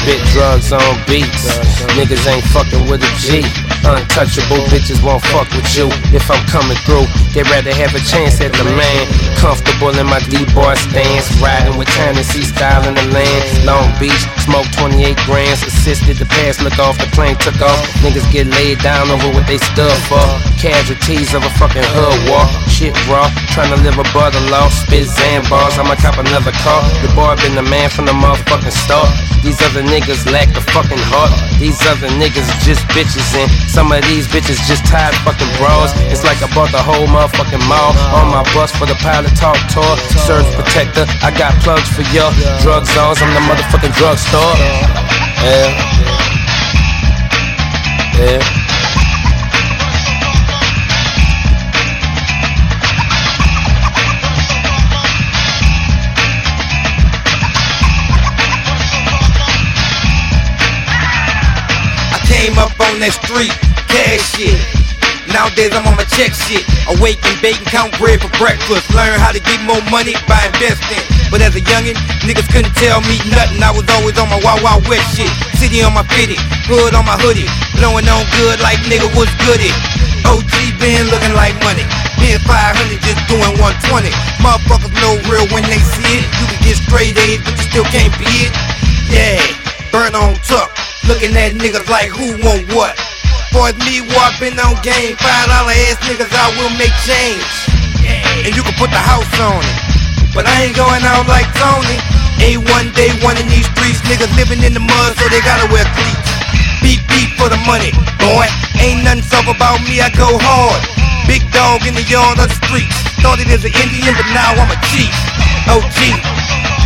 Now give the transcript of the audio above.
spit drugs on beats. Niggas ain't fucking with a G. Untouchable bitches won't fuck with you if I'm coming through. They'd rather have a chance at the man. Comfortable in my D-boy stance, riding with Tennessee style in the land. Long Beach, smoke 28 grams. Assisted the pass, look off, the plane took off. Niggas get laid down over what they stood for. Casualties of a fucking hood war. Shit raw, trying to live above the law. Spit Zan bars, I'ma cop another car. The boy been the man from the motherfucking start. These other niggas lack the fucking heart. These other niggas just bitches, and some of these bitches just tired fucking bras. It's like I bought the whole motherfucking mall on my bus for the pilot talk tour. Surge protector, I got plugs for your drug zones. I'm the motherfucking drugstore. Yeah. Yeah. Came up on that street, cash shit. Nowadays I'm on my check shit. Awake and bake and count bread for breakfast. Learn how to get more money by investing. But as a youngin', niggas couldn't tell me nothing. I was always on my Wild Wild West shit. City on my fitted, hood on my hoodie. Blowing on good like nigga was goody. OG been looking like money. Being 500 just doing 120. Motherfuckers know real when they see it. You can get straight A's but you still can't be it. Yeah, burn on tuck. Looking at niggas like who want what. Boys me what been on game. $5 ass niggas I will make change. And you can put the house on it. But I ain't going out like Tony. Ain't one day one in these streets. Niggas living in the mud so they gotta wear cleats. Beat beat for the money, boy. Ain't nothing soft about me, I go hard. Big dog in the yard of the streets. Started as an Indian but now I'm a chief. OG.